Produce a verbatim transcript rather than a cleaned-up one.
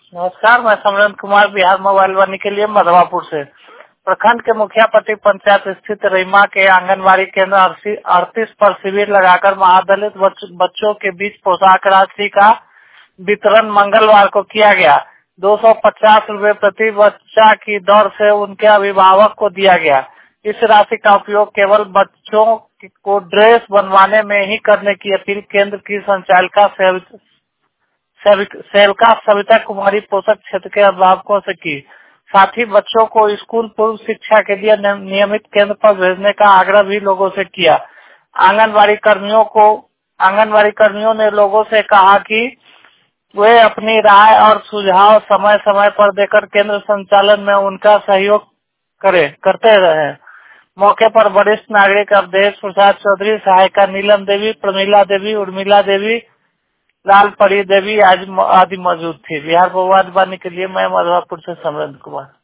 नमस्कार, मैं समरेंद्र कुमार बिहार मोबाइल वाणी के लिए मधवापुर से। प्रखंड के मुखिया पति पंचायत स्थित रईमा के आंगनबाड़ी केंद्र अड़तीस पर शिविर लगाकर महादलित बच्चों के बीच पोशाक राशि का वितरण मंगलवार को किया गया। दो सौ पचास रूपए प्रति बच्चा की दर से उनके अभिभावक को दिया गया। इस राशि का उपयोग केवल बच्चों को ड्रेस बनवाने में ही करने की अपील केंद्र की संचालिका सेविका सविता कुमारी पोषक क्षेत्र के अभिभावकों से की। साथ ही बच्चों को स्कूल पूर्व शिक्षा के लिए नियमित केंद्र पर भेजने का आग्रह भी लोगों से किया। आंगनबाड़ी कर्मियों को आंगनबाड़ी कर्मियों ने लोगों से कहा कि वे अपनी राय और सुझाव समय समय पर देकर केंद्र संचालन में उनका सहयोग करे करते रहे। मौके पर वरिष्ठ नागरिक अवधेश प्रसाद चौधरी, सहायिका नीलम देवी, प्रमीला देवी, उर्मिला देवी, लाल परी देवी आदि मौजूद थी। बिहार मोबाइल वाणी के लिए मैं मधवापुर से समरेंद्र कुमार।